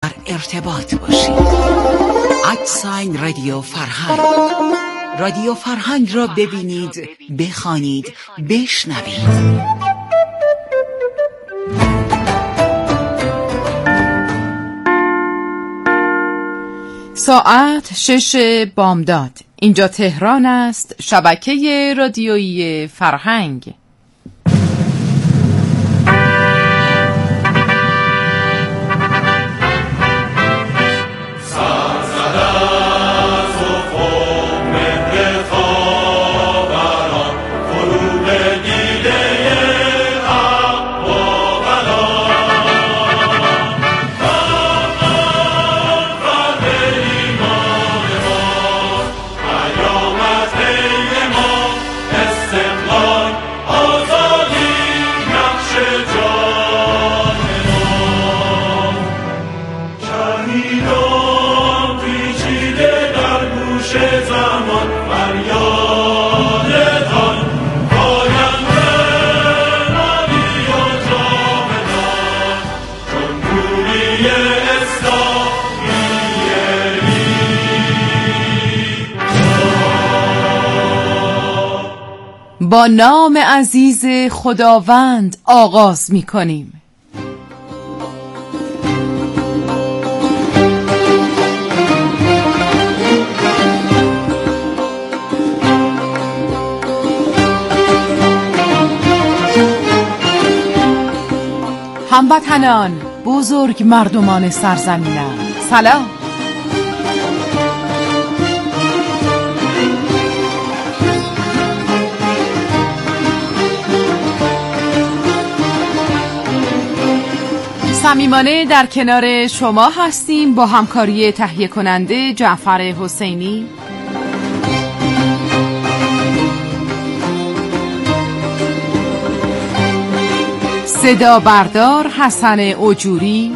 ارتباط باشید. @رادیو فرهنگ. رادیو فرهنگ را ببینید، بخوانید، بشنوید. ساعت 6 بامداد. اینجا تهران است، شبکه رادیویی فرهنگ. با نام عزیز خداوند آغاز می کنیم. هموطنان، بزرگ مردمان سرزمینم، سلام. صمیمانه در کنار شما هستیم با همکاری تهیه کننده جعفر حسینی، صدا بردار حسن اجوری،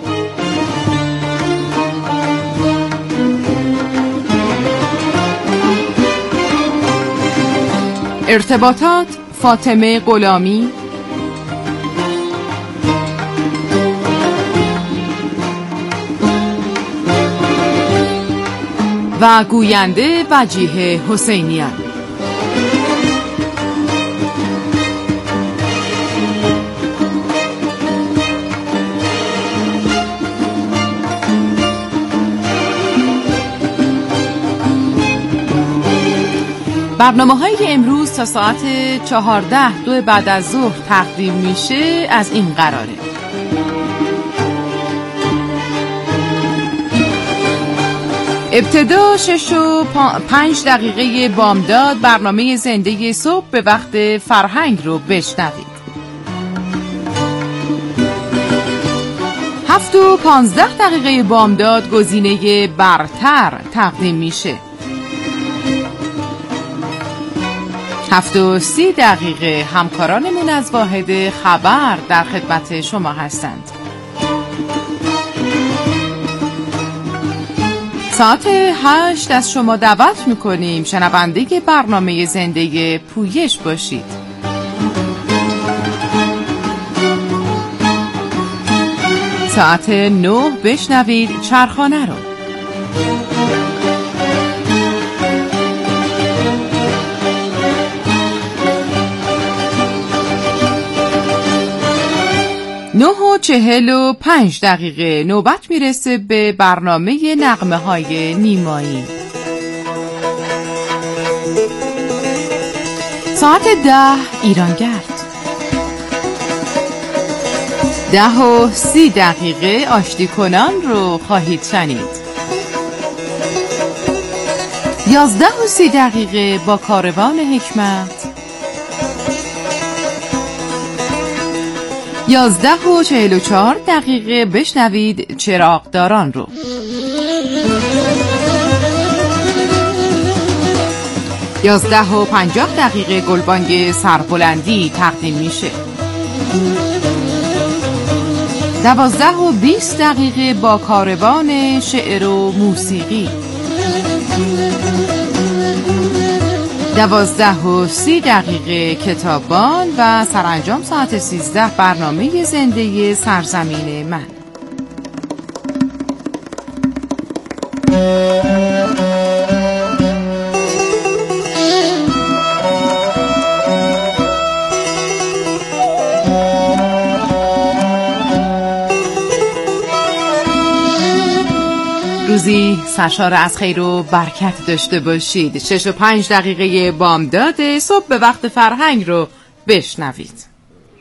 ارتباطات فاطمه غلامی و گوینده وجیه حسینیان. برنامه‌هایی که امروز تا ساعت 14 بعد از ظهر تقدیم میشه از این قراره: ابتدا 6:05 بامداد برنامه زنده صبح به وقت فرهنگ رو بشنوید. 7:15 بامداد گزینه برتر تقدیم میشه. 7:30 همکارانمون از واحد خبر در خدمت شما هستند. ساعت 8 از شما دعوت میکنیم شنونده برنامه زنده پویش باشید. ساعت 9 بشنوید چرخانه رو. نه و 45 نوبت میرسه به برنامه نغمه های نیمایی. ساعت 10 ایرانگرد. 10:30 آشتی کنان رو خواهید شنید. 11:30 با کاروان حکمت. 11:44 بشنوید چراغداران رو. 11:50 گلبانگ سربلندی تقدیم میشه. 12:20 با کاروان شعر و موسیقی. 12:30 کتابان و سرانجام ساعت 13 برنامه زنده سرزمین من. روزی سرشار از خیر و برکت داشته باشید. 6:05 بامداد صبح به وقت فرهنگ رو بشنوید.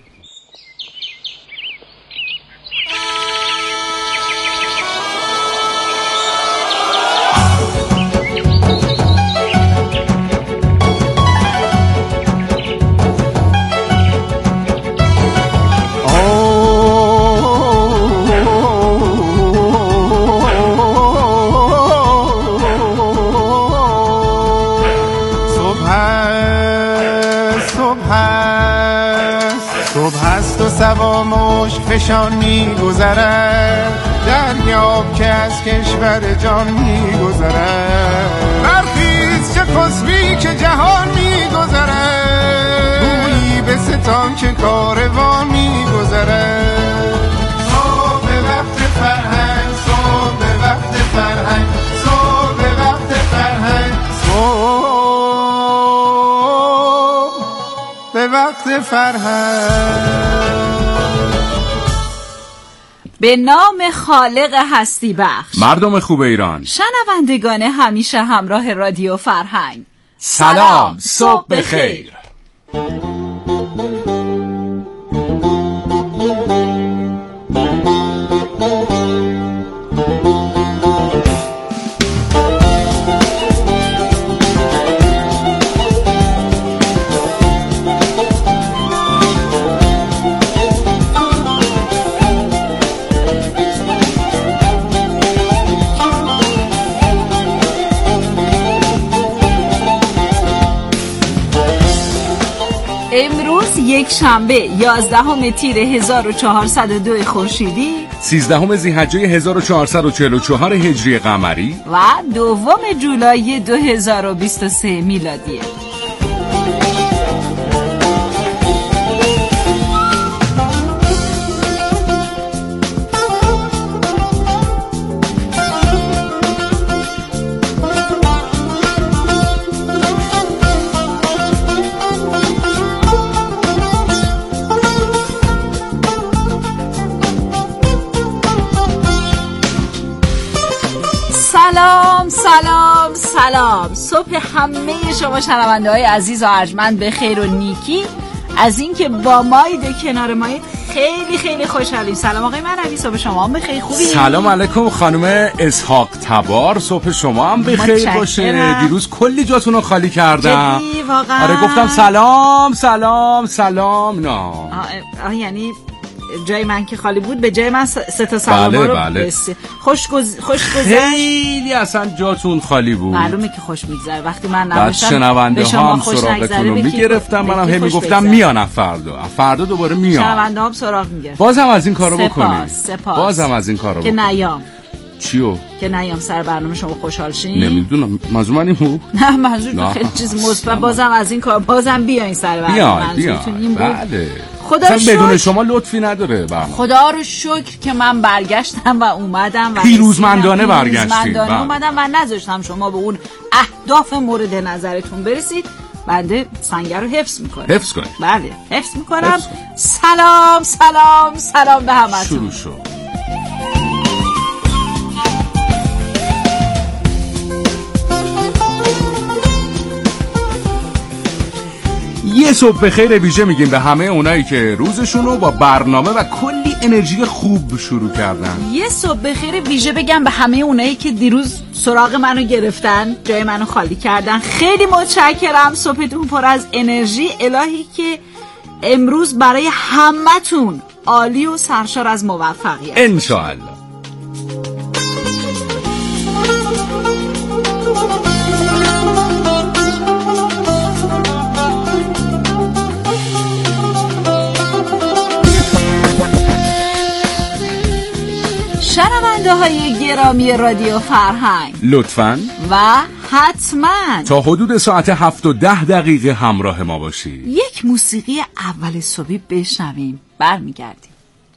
سوا مشک فشان می گذرد، دریاب که از کشور جان می گذرد. برخیز چه خسبی که جهان می گذرد، گویی به ستان که کاروان می گذرد. صبح به وقت فرهنگ، صبح به وقت فرهنگ، صبح به وقت فرهنگ، صبح به وقت فرهنگ. به نام خالق هستی بخش، مردم خوب ایران، شنوندگان همیشه همراه رادیو فرهنگ، سلام، صبح بخیر. امروز یک شنبه 11 تیر 1402 خورشیدی، 13 ذی‌حجه 1444 هجری قمری و 2 جولای 2023 میلادی. سلام سلام سلام. صبح همه شما شنونده های عزیز و ارجمند به خیر و نیکی از اینکه با مایید کنار مایید خیلی خیلی خوشحالیم. سلام آقای منوی، صبح شما هم بخیر. خوبی؟ سلام علیکم خانم اسحاق تبار، صبح شما هم بخیر باشه. دیروز کلی جاتون رو خالی کردم. جدی واقعا؟ آره گفتم سلام سلام سلام. نه یعنی جای من که خالی بود به جای من 3 سلام رو خوش خیلی اصلا جاتون خالی بود. معلومه که خوش میگذره وقتی من نباشم. شنونده ها هم سراغتون رو میگرفتم، منم هی میگفتم میان فردا دوباره میان. شنونده هم سراغ میگرفتن. بازم از این کارو بکنیم. سپاس. بازم از این کارو که نیام. چیو؟ که نیام سر برنامه شما خوشحال شین. نمیدونم منظور من این بود. نه منظور خیلی چیز مثبت. بازم از این کار بازم بیاین سر برنامه. منظورتون این بود. بله. خدا رو شکر بدون شما لطفی نداره برنامه. خدا رو شکر که من برگشتم و اومدم و پیروزمندانه برگشتید اومدم و نذاشتم شما به اون اهداف مورد نظرتون برسید. بنده سنگر رو حفظ میکنم. حفظ کنید. بله حفظ میکنم. سلام سلام سلام به همتون. شروع شد. یه صبح بخیر ویژه میگیم به همه اونایی که روزشون رو با برنامه و کلی انرژی خوب شروع کردن. یه صبح بخیر ویژه بگم به همه اونایی که دیروز سراغ منو گرفتن، جای منو خالی کردن. خیلی متشکرم. صبحتون پر از انرژی. الهی که امروز برای همتون عالی و سرشار از موفقیت انشاءالله. شنونده های گرامی رادیو فرهنگ، لطفاً و حتما تا حدود ساعت 7:10 همراه ما باشید. یک موسیقی اول صبحی بشنویم، برمیگردیم.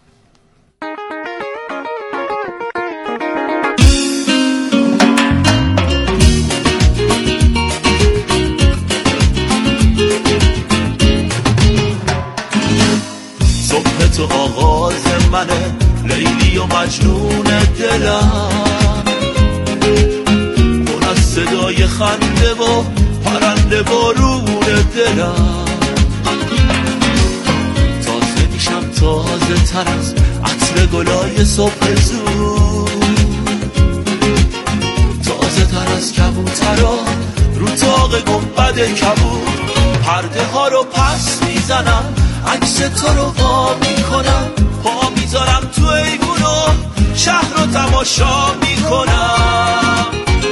صبح تو آغاز منه، لیلی و مجنون دلم، صدای خنده و پرنده بارون دلم. تازه میشم تازه تر از عطر گلای صبح زود، تازه تر از کبوترا رو تاق گنبد کبود. پرده ها رو پس میزنم، عکس تو رو وا میکنم، پا میذارم تو ایوون و شهر رو تماشا میکنم.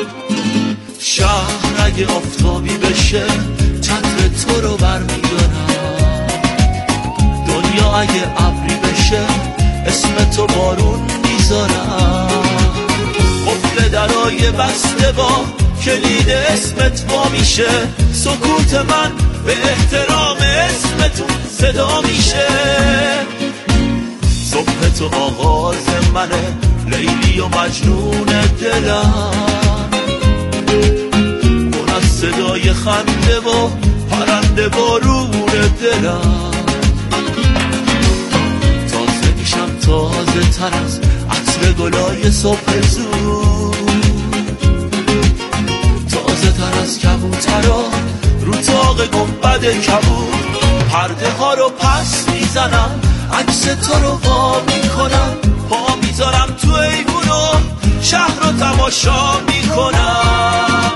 شهر اگه آفتابی بشه چتر تو رو برمیدارم، دنیا اگه ابری بشه اسم تو بارون میذارم. قفل درای بسته با کلید اسمت وا میشه، سکوت من به احترام اسمتون صدا میشه. صبح تو آغاز منه، لیلی و مجنون دلم، پر از صدای خنده و پرنده بارون دلم. تازه میشم تازه تر از عطر گلای صبح زود، تازه تر از کبوترا رو تاق گنبد کبود. پرده ها رو پس میزنم، عکس تو رو وا میکنم، پا میذارم تو ایوون و شهر رو تماشا میکنم.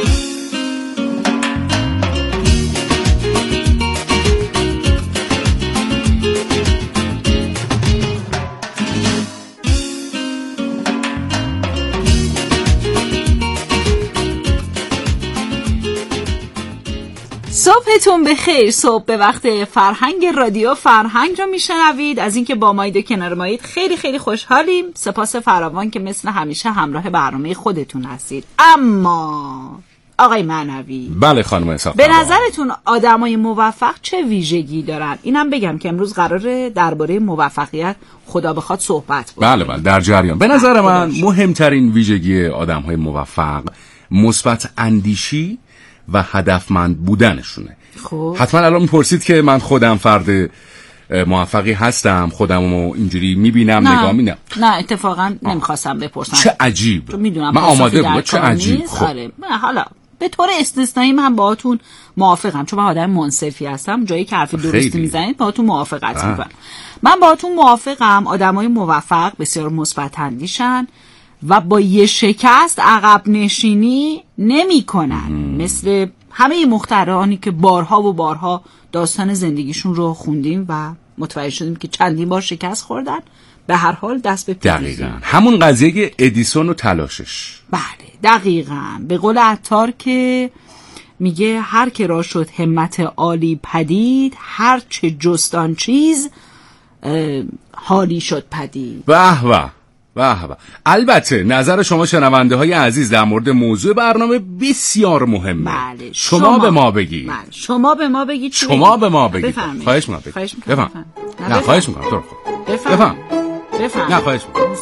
صبحتون بخیر. صبح به وقت فرهنگ رادیو فرهنگ رو میشنوید. از اینکه با مایید و کنار مایید خیلی خیلی خوشحالیم. سپاس فراوان که مثل همیشه همراه برنامه خودتون هستید. اما آقای معنوی، بله خانم اسحاق، به نظرتون آدمای موفق چه ویژگی دارن؟ اینم بگم که امروز قراره درباره موفقیت خدا بخواد صحبت بکنیم. بله در جریان. به نظر من مهمترین ویژگی آدم‌های موفق مثبت اندیشی و هدفمند بودنشونه. خب حتما الان میپرسید که من خودم فرد موفقی هستم، خودمو اینجوری میبینم، نگاه می‌کنم. نه اتفاقا نمیخواستم بپرسم. چه عجیب. میدونم من آماده بودم. چه عجیب. خب حالا به طور استثنایی من باهاتون موافقم، چون من آدم منصفی هستم. جایی که حرف درستی میزنید باهاتون موافقت میکنم. من باهاتون موافقم. آدمای موفق بسیار مثبت اندیشن و با یه شکست عقب نشینی نمی کنن، مثل همه مخترعانی که بارها و بارها داستان زندگیشون رو خوندیم و متوجه شدیم که چندین بار شکست خوردن، به هر حال دست به پیروزی. دقیقاً همون قضیه ادیسون و تلاشش. بله دقیقاً. به قول عطار که میگه هر که را شد همت عالی پدید، هر چه جستان چیز حالی شد پدید. به به به به. البته نظر شما شنونده های عزیز در مورد موضوع برنامه بسیار مهمه. بله. شما به ما بگید. بله. شما به ما بگید. شما به ما بگید. خواهش میکنم. بفهم. نه خواهش میکنم. تو بفهم. نه خواهش میکنم.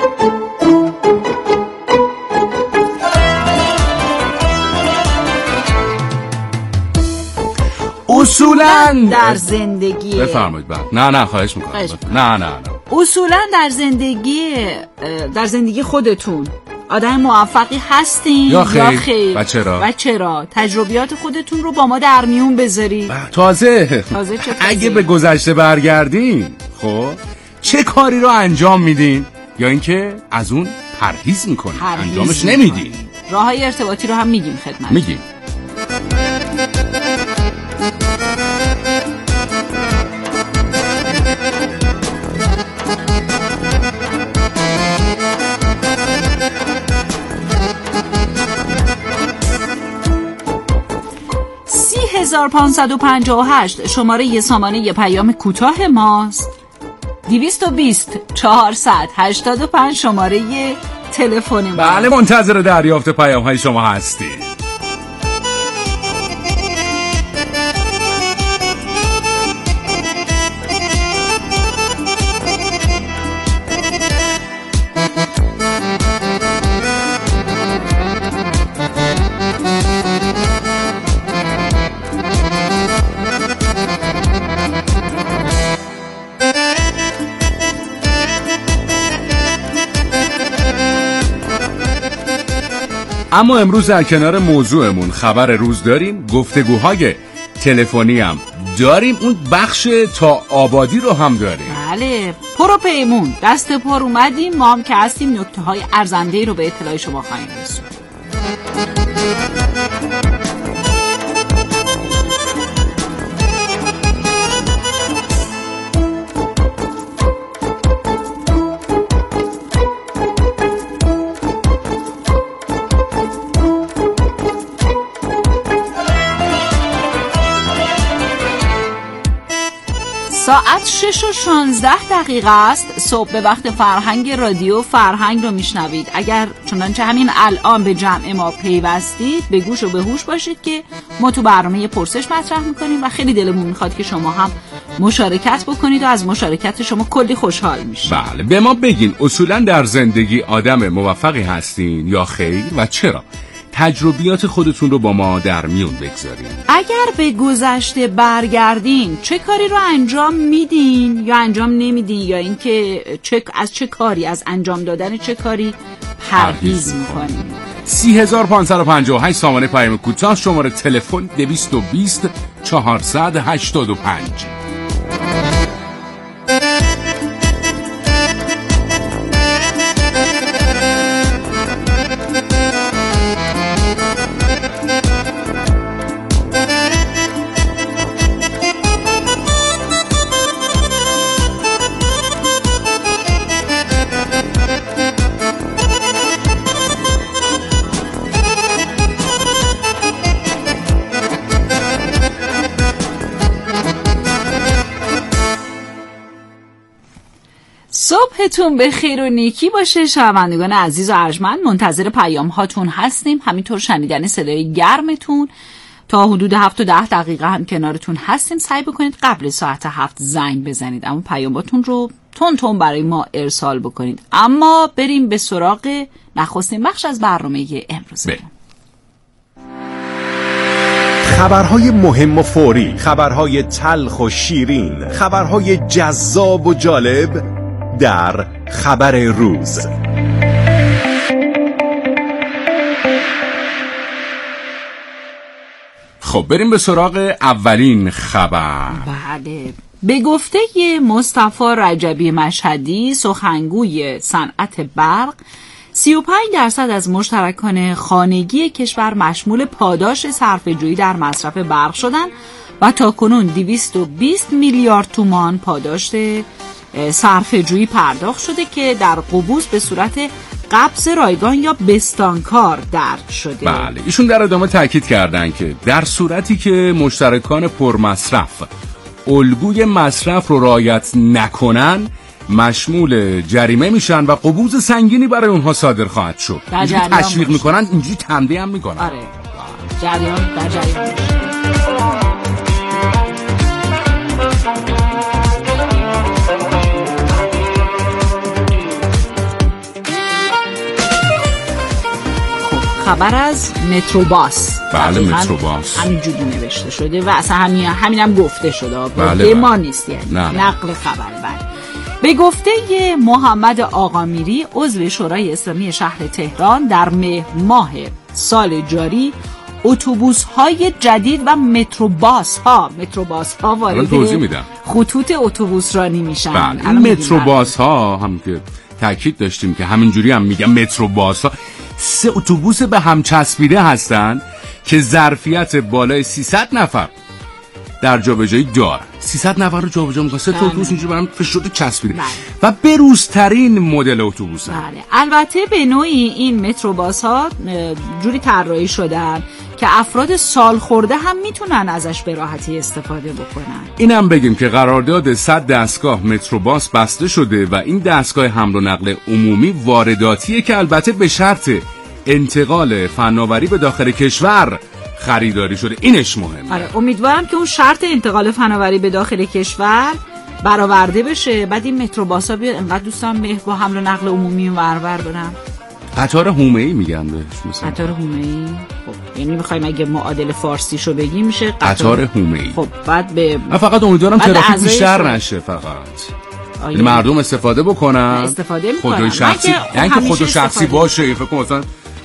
اصولاً در زندگی بفرمایید. نه خواهش میکنم. نه اصولاً در زندگی خودتون آدم موفقی هستین یا خیر؟ و چرا؟ تجربیات خودتون رو با ما در میون بذارید. تازه اگه به گذشته برگردین، خب چه کاری رو انجام میدین یا اینکه از اون پرهیز میکنین، انجامش نمیدین؟ راههای ارتباطی رو هم میگیم خدمت. میگیم. $30,558 شماره یه سامانه پیام کوتاه ماست. 220 485 شماره تلفن ما. بله منتظر دریافت پیام های شما هستی. اما امروز در کنار موضوعمون خبر روز داریم، گفتگوهای تلفنی هم داریم، اون بخش تا آبادی رو هم داریم. بله، پر و پیمون دست پر اومدیم، ما هم که هستیم نکته های ارزنده رو به اطلاع شما خواهیم رسوند. ساعت 6:16 است. صبح به وقت فرهنگ رادیو فرهنگ رو میشنوید. اگر چنانچه همین الان به جمع ما پیوستید، به گوش و به هوش باشید که ما تو برنامه پرسش مطرح میکنیم و خیلی دلمون میخواد که شما هم مشارکت بکنید و از مشارکت شما کلی خوشحال میشید. بله، به ما بگین اصولا در زندگی آدم موفقی هستین یا خیر و چرا؟ تجربیات خودتون رو با ما در میون بگذارین. اگر به گذشته برگردین چه کاری رو انجام میدین یا انجام نمیدین، یا اینکه از چه کاری، از انجام دادن چه کاری پرهیز میکنین؟ 30558 سامانه پیام کوتاه، شماره تلفن 220 485. صبحتون به خیر و نیکی باشه. شنوندگان عزیز و ارجمند، منتظر پیام هاتون هستیم. همینطور شنیدن صدای گرمتون. تا حدود 7 تا 10 دقیقه هم کنارتون هستیم. سعی بکنید قبل ساعت 7 زنگ بزنید، اما پیاماتون رو تون برای ما ارسال بکنید. اما بریم به سراغ نخستین بخش از برنامه امروز. خبرهای مهم و فوری، خبرهای تلخ و شیرین، خبرهای جذاب و جالب در خبر روز. خب بریم به سراغ اولین خبر. بله، به گفته مصطفی رجبی مشهدی، سخنگوی صنعت برق، 35% از مشترکان خانگی کشور مشمول پاداش صرفه‌جویی در مصرف برق شدند و تاکنون 220 میلیارد تومان پاداش صرفه‌جویی پرداخت شده که در قبوس به صورت قبض رایگان یا بستانکار درج شده. بله، ایشون در ادامه تاکید کردن که در صورتی که مشترکان پرمصرف الگوی مصرف رو رعایت نکنن، مشمول جریمه میشن و قبوز سنگینی برای اونها صادر خواهد شد. اینجوری تشویق میکنن، اینجوری تنبیه هم میکنن. آره، جریان در جریان. خبر از متروباس. بله، متروباس همینجوری نوشته شده و اصلا همینم گفته شده. بله، ما نیست، یعنی نقل خبر. بله، به گفته محمد آقامیری، عضو شورای اسلامی شهر تهران، در مهر ماه سال جاری اتوبوس‌های جدید و متروباس‌ها وارد خطوط اتوبوس رانی میشن. بله، این متروباس‌ها هم که تاکید داشتیم که همینجوری هم میگم متروباس‌ها 3 اتوبوس به هم چسبیده هستن که ظرفیت بالای 300 نفر در جابجایی داره. 300 نفر رو جابجا می‌کنه. 3 تا اتوبوس اینجوری برام فشرده چسبیده. و بروزترین مدل اتوبوسه. بله، البته به نوعی این متروباس‌ها جوری طراحی شدن که افراد سال خورده هم میتونن ازش به راحتی استفاده بکنن. اینم بگیم که قرارداد 100 دستگاه متروباس بسته شده و این دستگاه حمل و نقل عمومی وارداتیه که البته به شرط انتقال فناوری به داخل کشور خریداری شده. اینش مهمه. آره، امیدوارم که اون شرط انتقال فناوری به داخل کشور برآورده بشه. بعد این متروباسا بیاد، انقدر دوستان مهر با حمل و نقل عمومی ورور برم. قطار حومه‌ای میگن بهش مثلا. قطار حومه‌ای. خب یعنی می‌خوایم اگه معادل فارسیشو بگیم میشه قطار حومه‌ای. خب بعد من فقط امیدوارم ترافیک بیشتر نشه فقط. یعنی مردم استفاده بکنن. استفاده می‌کنن. خودروی شخصی، یعنی که خودرو شخصی باشه. فکر کنم مثلا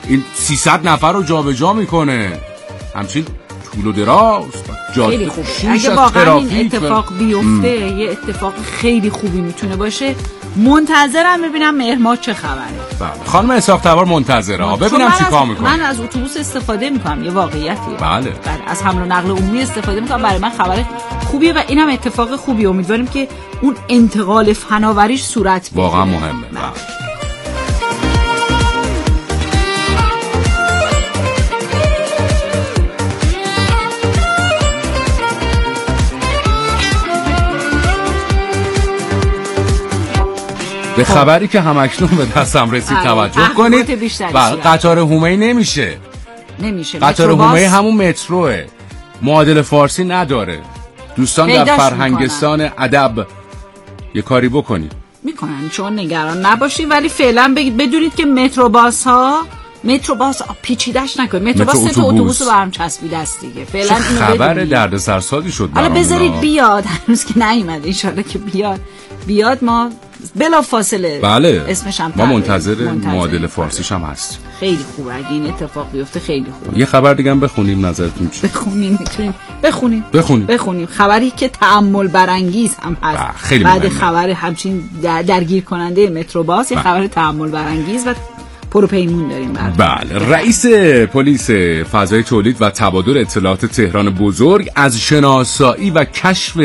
این 300 نفر رو جابجا میکنه، همچین طول و دراز خیلی خوب. اگه واقعا این اتفاق بیفته یه اتفاق خیلی خوبی میتونه باشه. منتظرم ببینم مهرماه چه خبره. بله خانم اسحاق تبار منتظره ببینم چی کار میکنه. من از اتوبوس استفاده میکنم، یه واقعیتیه. بله از حمل و نقل عمومی استفاده میکنم، برای من خبر خوبیه و اینم اتفاق خوبیه. امیدواریم که اون انتقال فناوریش صورت بگیره. واقعا مهمه. به خبری که همکنون به دستم رسید توجه کنید. قطار هومه‌ای نمیشه. قطار هومه‌ای همون متروه، معادل فارسی نداره. دوستان در فرهنگستان ادب یه کاری بکنید. میکنن چون نگران نباشین، ولی فعلا بدونید که متروباس ها پیچیده‌اش نکنید. متروباس سه تا اتوبوس رو برام چسبیده است دیگه. فعلا اینو خبر دردسرسازی شد. حالا بذارید بیاد، هنوز که نیومده، ان شاءالله که بیاد ما بلا فاصله. بله اسمش هم ما منتظر معادل فارسیش هم هست. خیلی خوبه اگه این اتفاق بیفته، خیلی خوبه. یه خبر دیگه هم بخونیم، نظرتون چیه؟ بخونیم خبری که تأمل برانگیز هم هست. بعد خبر همچین درگیر کننده متروباس یه خبر تأمل برانگیز و پروپیمون داریم. بله رئیس پلیس فضای تولید و تبادل اطلاعات تهران بزرگ از شناسایی و کشف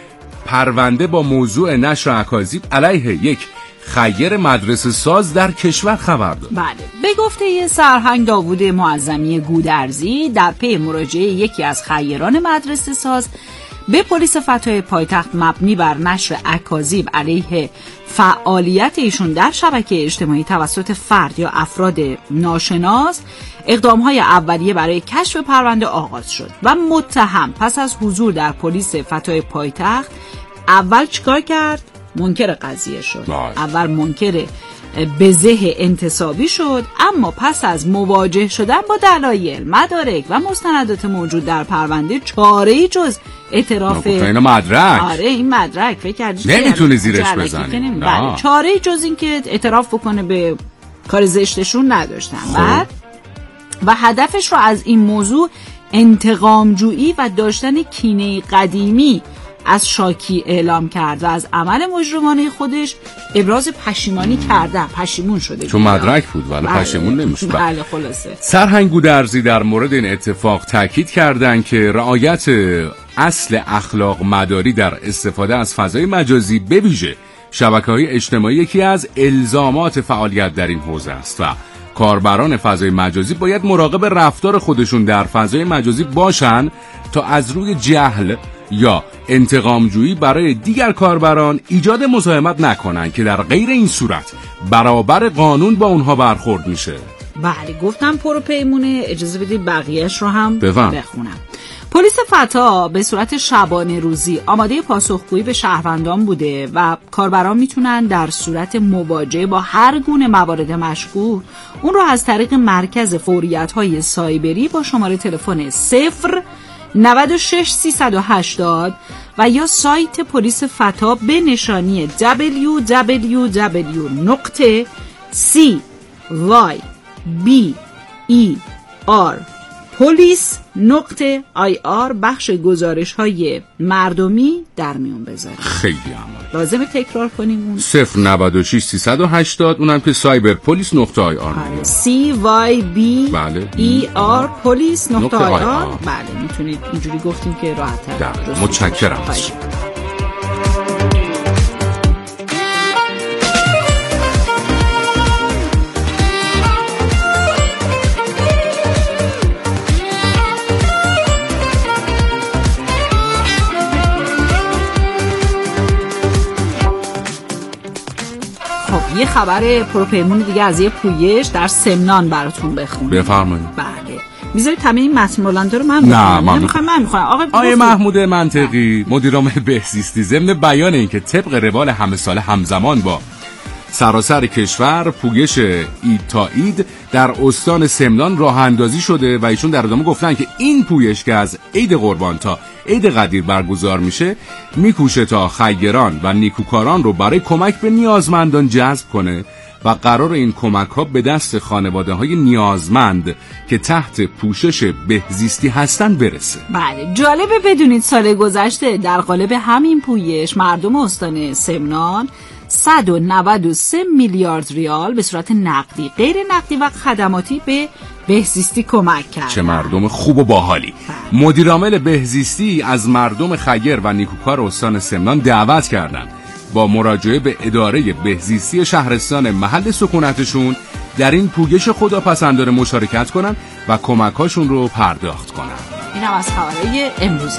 پرونده با موضوع نشر اکاذیب علیه یک خیر مدرسه ساز در کشور خبر داد. بله به گفته سرهنگ داوود معظمی گودرزی، در پی مراجعه یکی از خیران مدرسه ساز به پلیس فتای پایتخت مبنی بر نشر اکاذیب علیه فعالیت ایشون در شبکه اجتماعی توسط فرد یا افراد ناشناس، اقدام‌های اولیه برای کشف پرونده آغاز شد و متهم پس از حضور در پلیس فتای پایتخت اول چیکار کرد؟ منکر قضیه شد. اول منکر بزه انتصابی شد، اما پس از مواجه شدن با دلایل، مدارک و مستندات موجود در پرونده چاره‌ای جز اعتراف این مدرک این مدرک فکر کردی نمیتونه زیرش بزنی. بله چاره‌ای جز این که اعتراف بکنه به کار زشتشون نداشتن. بعد و هدفش رو از این موضوع انتقام جویی و داشتن کینه قدیمی از شاکی اعلام کرد و از عمل مجرمانه خودش ابراز پشیمانی کرده. پشیمون شده چون مدرک بود ولی پشیمون نمیشه. بله خلاصه سرهنگ گودرزی در مورد این اتفاق تاکید کردند که رعایت اصل اخلاق مداری در استفاده از فضای مجازی به ویژه شبکه‌های اجتماعی یکی از الزامات فعالیت در این حوزه است و کاربران فضای مجازی باید مراقب رفتار خودشون در فضای مجازی باشن تا از روی جهل یا انتقامجویی برای دیگر کاربران ایجاد مزاحمت نکنن که در غیر این صورت برابر قانون با اونها برخورد میشه. بله گفتم پروپیمونه، اجازه بدید بقیهش رو هم بخونم. پلیس فتا به صورت شبانه روزی آماده پاسخگویی به شهروندان بوده و کاربران میتونن در صورت مواجهه با هر گونه موارد مشکوک اون رو از طریق مرکز فوریت‌های سایبری با شماره تلفن 096-380 و یا سایت پلیس فتا به نشانی www.cyberpolice.ir بخش گزارش های مردمی در میون بذاریم. خیلی عمال لازمه تکرار کنیم اون 096-380 اونم که cyberpolice.ir cyberpolice.ir. بله میتونید اینجوری گفتیم که راحت تر. متشکرم. یه خبر پروپیمون دیگه از یه پویش در سمنان براتون بخونم. بفرمایید. بله میذارید همه این متن بلنده رو من میخوام. آقای محمود منطقی مدیر عامل بهزیستی ضمن بیان این که طبق روال همه ساله همزمان با سراسر کشور پویش عید تا عید در استان سمنان راه اندازی شده و ایشون در ادامه گفتن که این پویش که از عید قربان تا عید قدیر برگزار میشه میکوشه تا خیران و نیکوکاران رو برای کمک به نیازمندان جذب کنه و قرار این کمک ها به دست خانواده های نیازمند که تحت پوشش بهزیستی هستن برسه. بله، جالبه بدونید سال گذشته در قالب همین پویش مردم استان سمنان 193 میلیارد ریال به صورت نقدی، غیر نقدی و خدماتی به بهزیستی کمک کرد. چه مردم خوب و باحالی. مدیرعامل بهزیستی از مردم خیر و نیکوکار استان سمنان دعوت کردند با مراجعه به اداره بهزیستی شهرستان محل سکونتشون در این پویش خداپسندانه مشارکت کنن و کمکاشون رو پرداخت کنن. اینم از خبرهای امروز.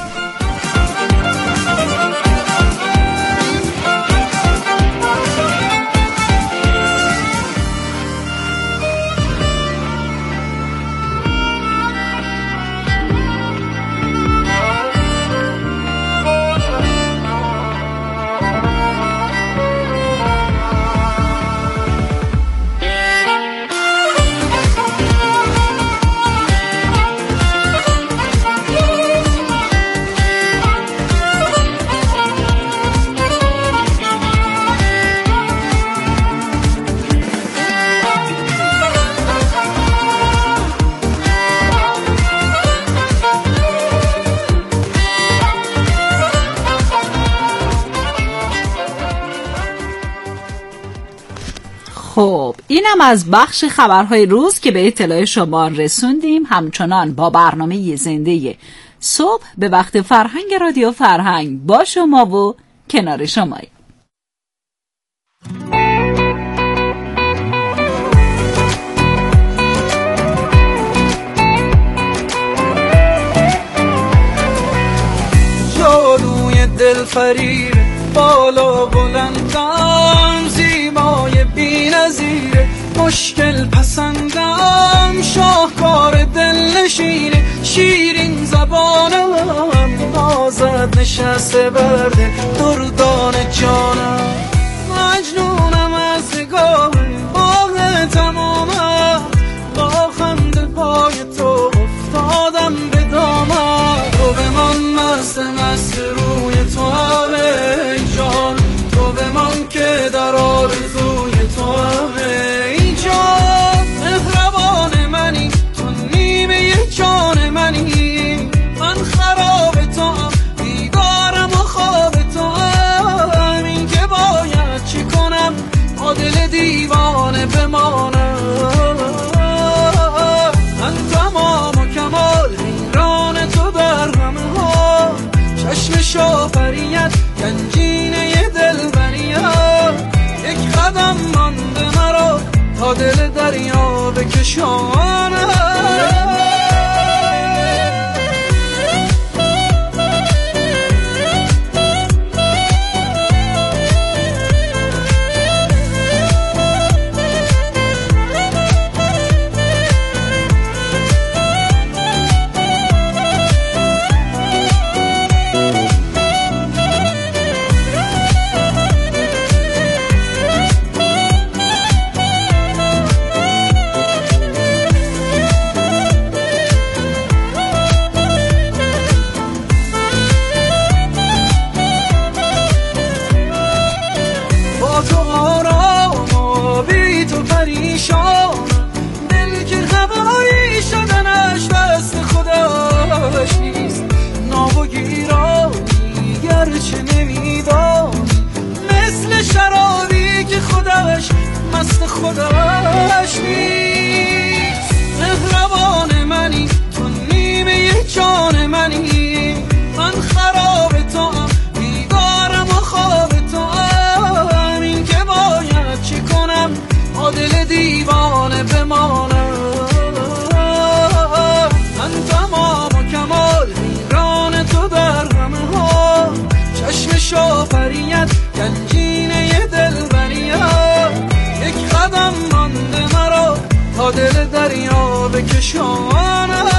خب اینم از بخش خبرهای روز که به اطلاع شما رسوندیم. همچنان با برنامه زنده صبح به وقت فرهنگ رادیو فرهنگ با شما و کنار شماییم. جادوی دلفریب بالا بلندم، زیبای بی‌نظیره، مشکل پسندم، شاهکار دلنشینه، شیرین زبانم، نازت نشسته برده دردان جانم، مجنونم از نگاه باغ تمامم، با خنده پای تو افتادم به دامم، تو بمان مست مست روی تو همه جان، تو بمان که در آرزوی تو همه جان، مهربان منی تو نیمه جان منی، من خراب تو هم بیدارم و خواب تو هم، این که باید چی کنم با دل دیوانه بمانم، من تمام و کمال حیران تو در همه ها، چشم شافریت گنجینه دلبریت، یک قدم مانده مرا تا دل دریا بکشانم. دل که خبری شدنش دست خودش نیست، ناب و گیرانی گرچه نمیدانی، مثل شرابی که خودش مست خودش نیست، مهربان منی تو نیمه جان منی، من خراب تو هم بیدارم و خواب تو هم، این که باید چی کنم با دل دیوانه بمانم، من تمام و کمال حیران تو در همه ها، چشم شافریت گنجینه دلبریت، یک قدم مانده مرا تا دل دریا بکشانم.